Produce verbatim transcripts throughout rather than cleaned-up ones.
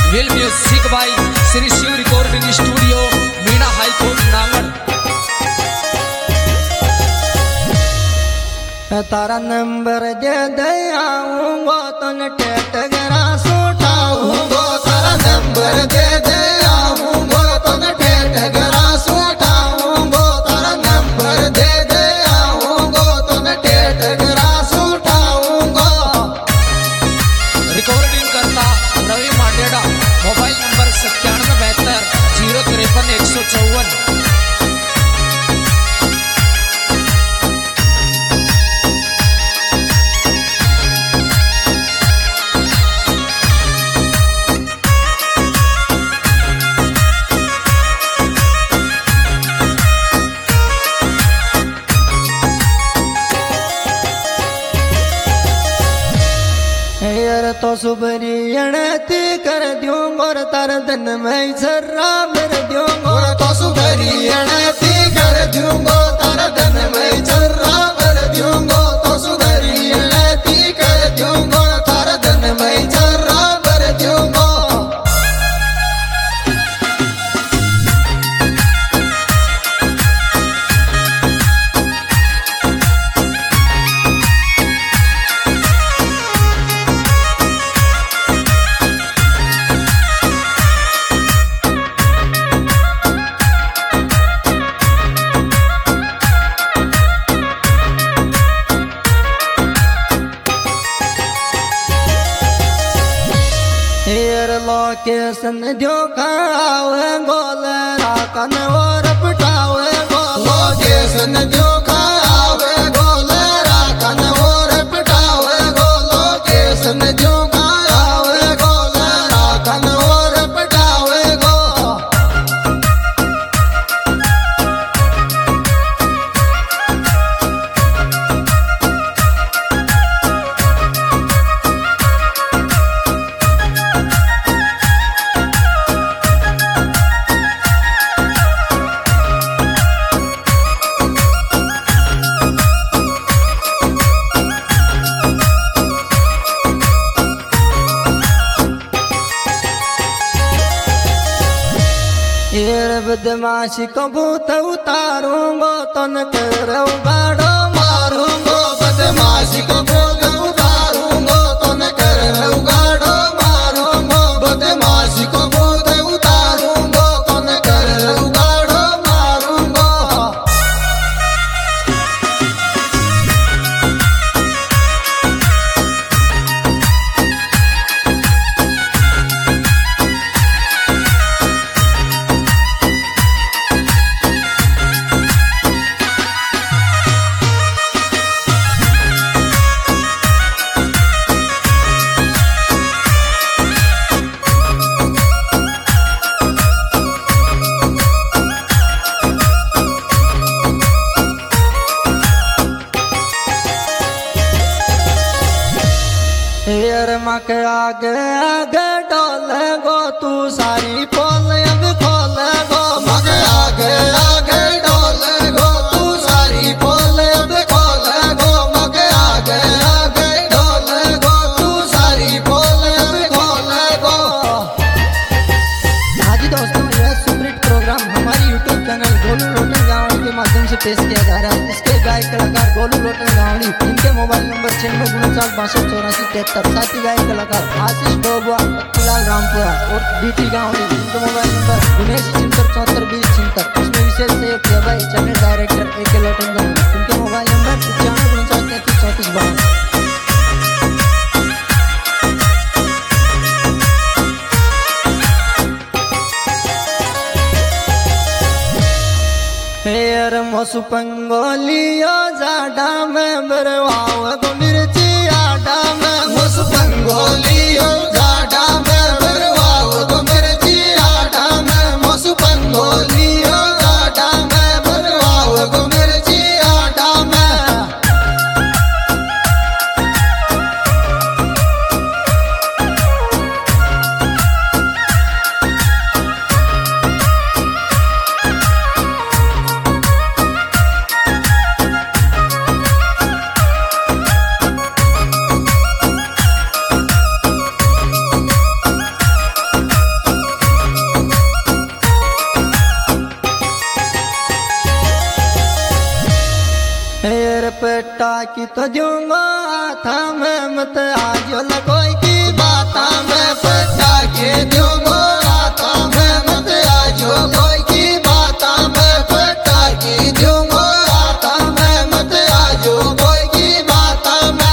Will music by Shri Shiv recording studio Meena high court Nangal. तारा number दे दे आऊंगो तन टेट गरा सुटाऊंगो तारा नंबर दे दे आऊंगो तन टेट गरा सुटाऊंगो तारा नंबर दे दे आऊंगो तन टेट गरा सुटाऊंगो। रिकॉर्डिंग करता रवि मांडेड़ा, मोबाइल नंबर सत्तानवे बहत्तर जीरो तिरपन एक सौ चौवन। तो सुबरी अणती कर दूंगो तार धन में जरा मेर दूंगो तो सुबरी अणती कर दूंगो तार धन में जरा मेर दूंगो तो सुबरी अणती कर दूंगो तार धन में जरा मेर दूंगो। लोकेशन जो खावे गोले राकन और पटावे गो लोकेशन जो खावे गोले राकन और पटावे गो लोकेशन जो खावे गोले राकन और पटावे गो। बदमाशी कबूत उतारूंगो तन करो गाड़ो मारूंगो बदमाशी कबूत उतारूंगो तन करो गाड़ो मारूंगो बदमाशी कबूत उतारूंगो तन करो गाड़ो मारूंगो। मक आगे आगे डोले गो तू सारी पोल अब खोल गो मक आगे आगे डोले गो तू सारी पोल अब खोल गो मक आगे आगे डोले गो तू सारी पोल अब खोल गो। आज दोस्तों यह सुपरहिट प्रोग्राम हमारी यूट्यूब चैनल गोलू लोटन गावड़ी के माध्यम से पेश किया जा रहा है। इसके गायक कलाकार गोलू लोटन गावड़ी, इनके मोबाइल नंबर छियानवे उनचास बासठ चौरासी तिहत्तर। साथ ही गायक कलाकार आशीष डोबुआ, फिलहाल रामपुरा और बीटी गावड़ी, इनके मोबाइल नंबर उन्नीस छिहत्तर चौहत्तर बीस छिहत्तर। इसमें विशेष सहयोग किया भाई चैनल डायरेक्टर ए के लोटन गावड़ी, इनके मोबाइल नंबर पचानवे उनचास तैंतीस चौंतीस बावन। हेर मोसु पंगोलियो जाडा में बरवाव गो मिर्ची आडा में मोसु पंगोलियो जाडा में बरवाव गो मिर्ची आडा में मोसु पंगोलियो जाडा में बरवाव गो मिर्ची आडा में। बाकी तो दूंगा था मैं मत आजो ल कोई की बात मैं पटा के दूंगा था मैं मत आजो कोई की बात मैं पटा के दूंगा था मैं मत आजो कोई की बात मैं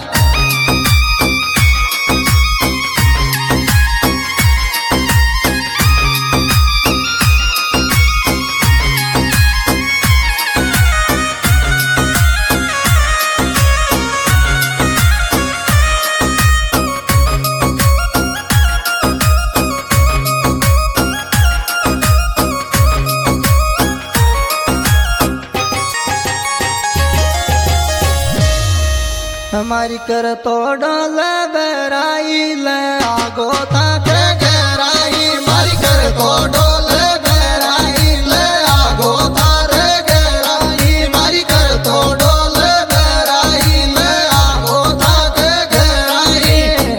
हमारी कर तो डाल बेराई ले आगो था के गहराई मारी कर तो डोल बेराई ले आगो था रे गहराई मारी कर तो डोल बेराई ले आगो था के गहराई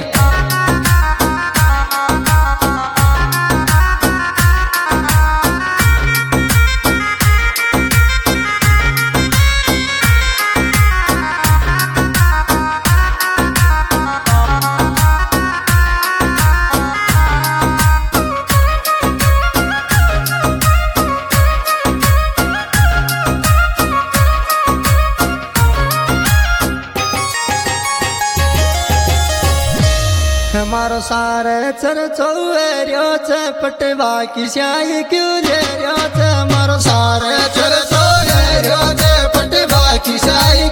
हमारो सारे चर चौरियो च पटवा की स्याही क्यों ले रियो च हमारो सारे चर चौरियो च पटवा की स्याही